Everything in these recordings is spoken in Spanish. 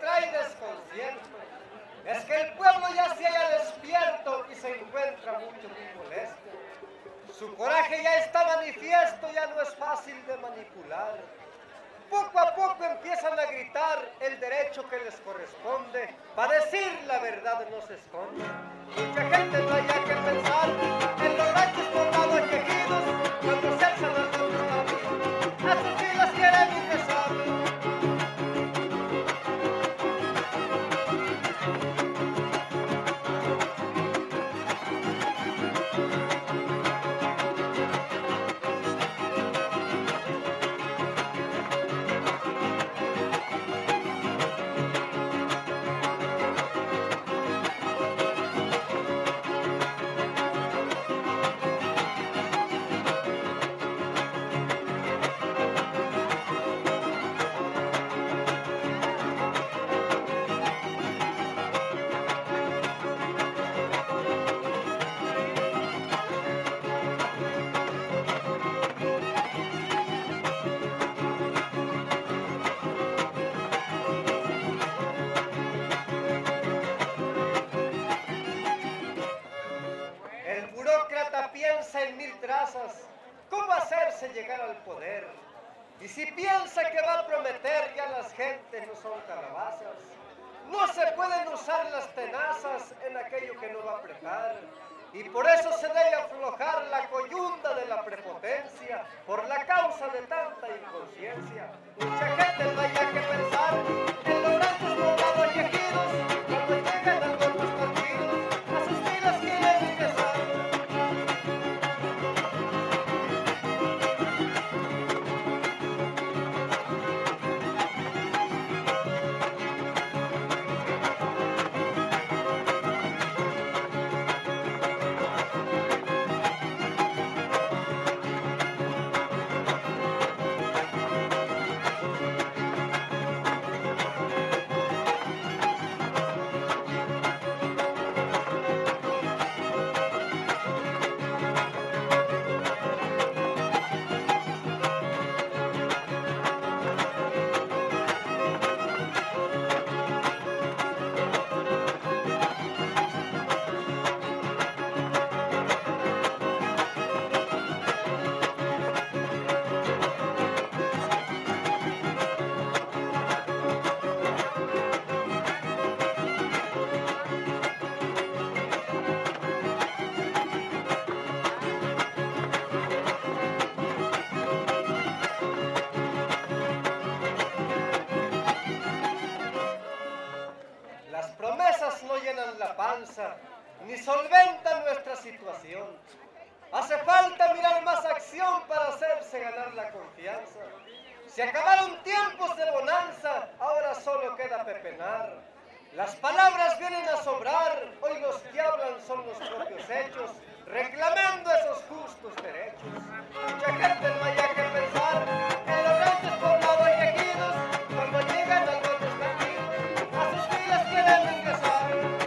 trae desconcierto es que el pueblo ya se haya despierto y se encuentra muy molesto. Su coraje ya está manifiesto, ya no es fácil de manipular. Poco a poco empiezan a gritar el derecho que les corresponde. Para decir la verdad no se esconde. Mucha gente no haya que pensar en los ranchos poblados y ejidos cuando se alzan las luces a sus filas quieren ingresar. Piensa en mil trazas cómo hacerse llegar al poder, y si piensa que va a prometer, ya las gentes no son calabazas. No se pueden usar las tenazas en aquello que no va a apretar, y por eso se debe aflojar la coyunda de la prepotencia por la causa de tanta inconsciencia. Mucha gente no haya que pensar en los grandes poblados y ejidos cuando llegan algunos partidos a sus filas quieren ingresar. No llenan la panza, ni solventan nuestra situación. Hace falta mirar más acción para hacerse ganar la confianza. Se acabaron tiempos de bonanza, ahora solo queda pepenar. Las palabras vienen a sobrar, hoy los que hablan son los propios hechos, reclamando esos justos derechos. Mucha gente no haya que pensar en los grandes poblados y ejidos cuando llegan al grandes partidos, a sus filas quieren ingresar.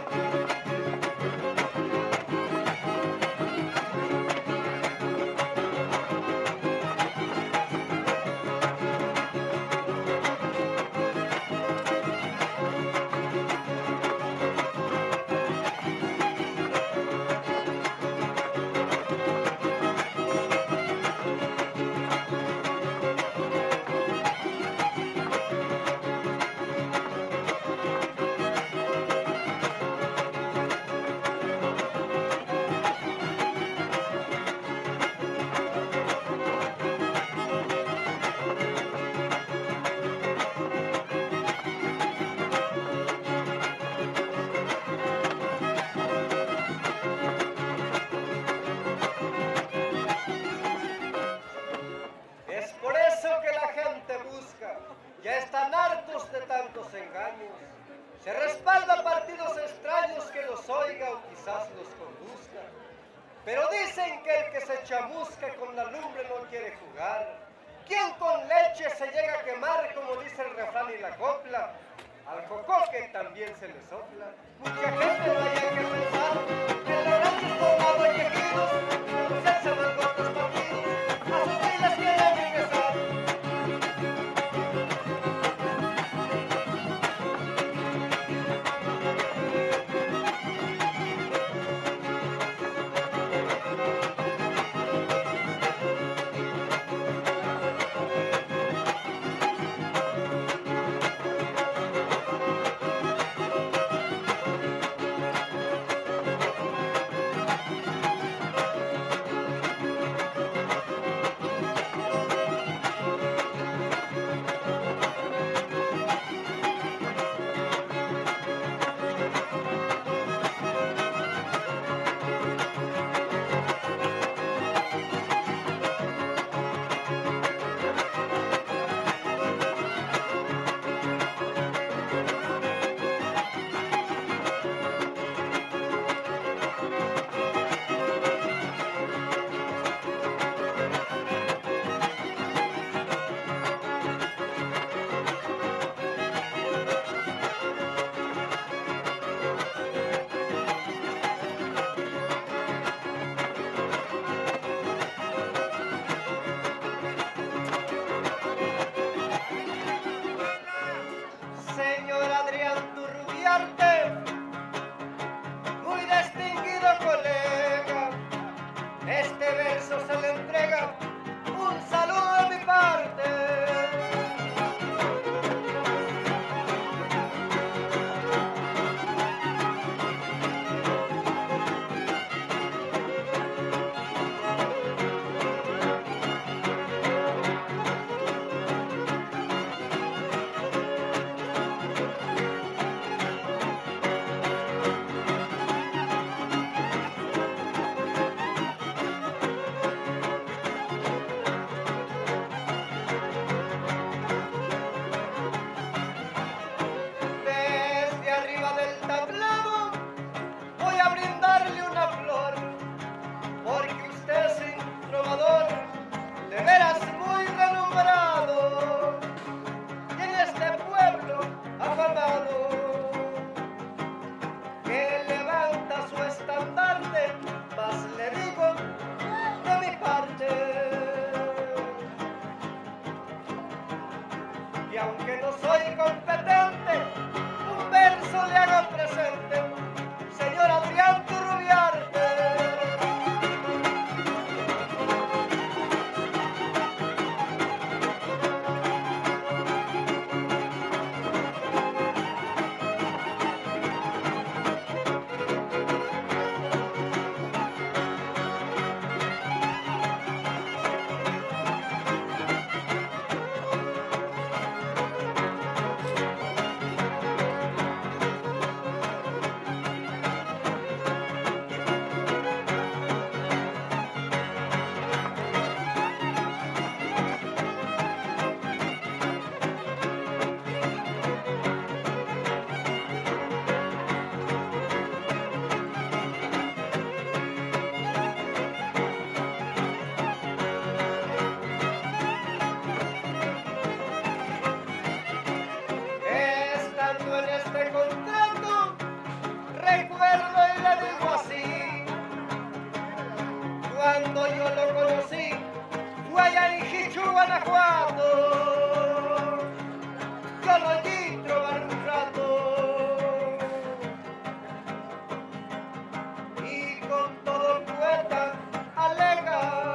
Ya están hartos de tantos engaños. Se respalda a partidos extraños que los oiga o quizás los conduzca. Pero dicen que el que se chamusca con la lumbre no quiere jugar. ¿Quién con leche se llega a quemar, como dice el refrán y la copla? Al jocoque también se le sopla. Mucha gente no haya que pensar en los grandes poblados y ejidos, cuando se alzan algunos partidos, a sus filas quieren ingresar. contrato, recuerdo y le digo así. Cuando yo lo conocí, fue allá en Jichú, Guanajuato. Yo lo allí trobar un rato. Y con todo poeta alega.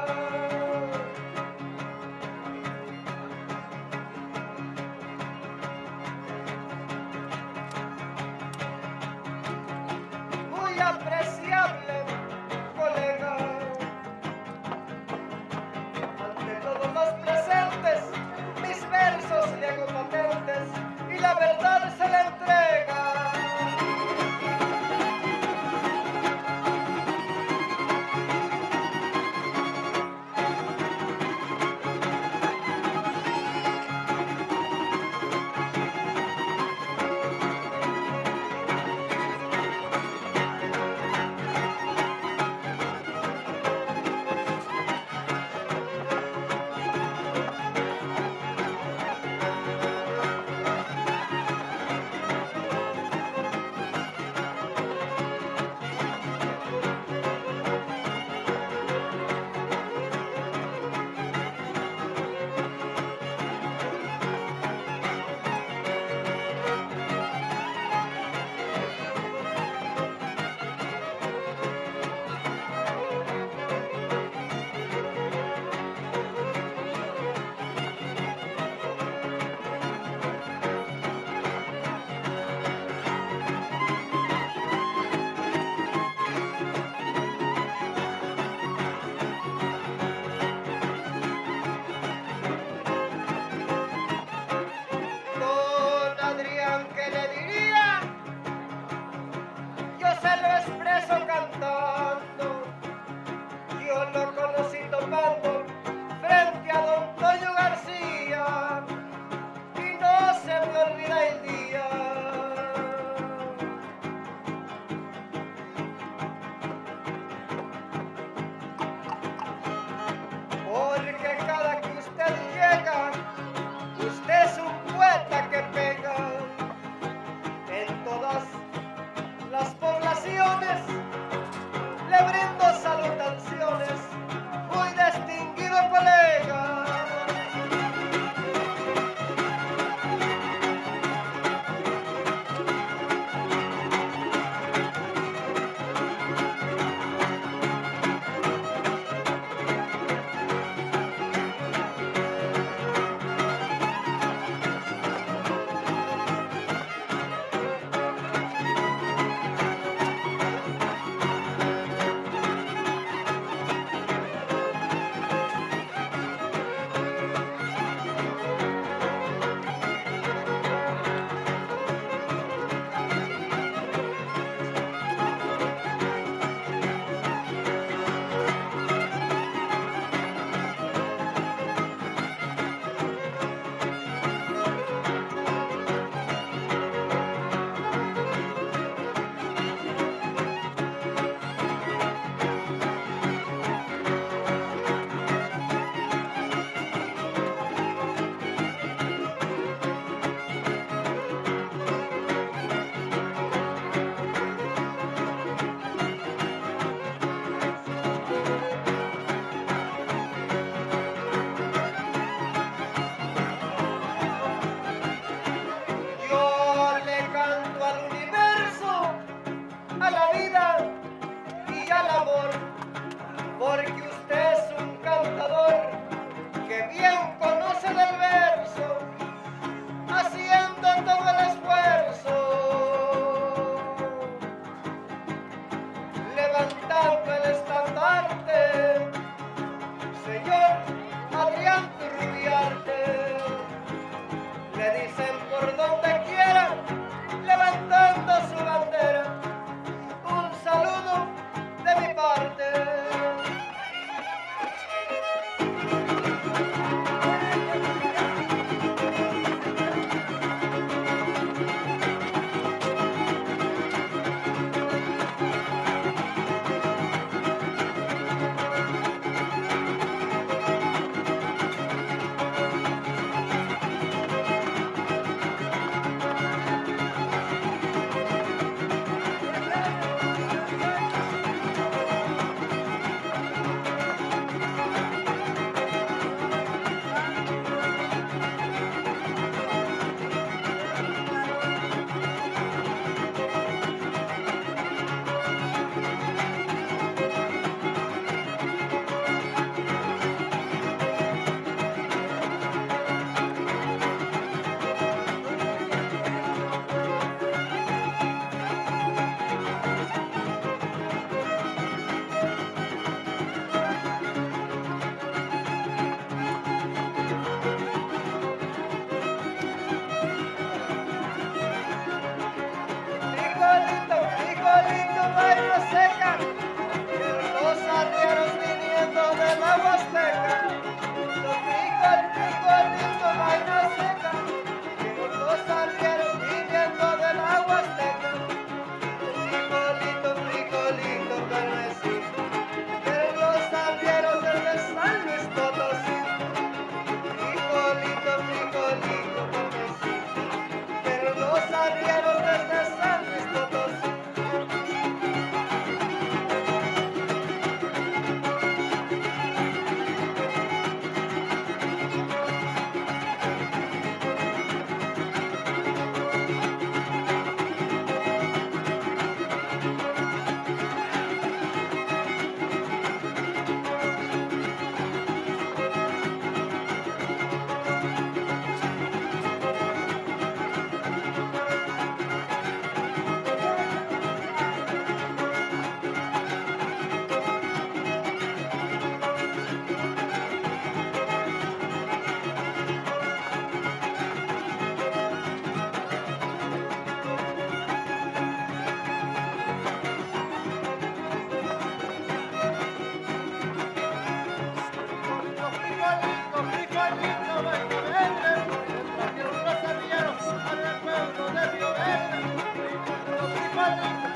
Tierra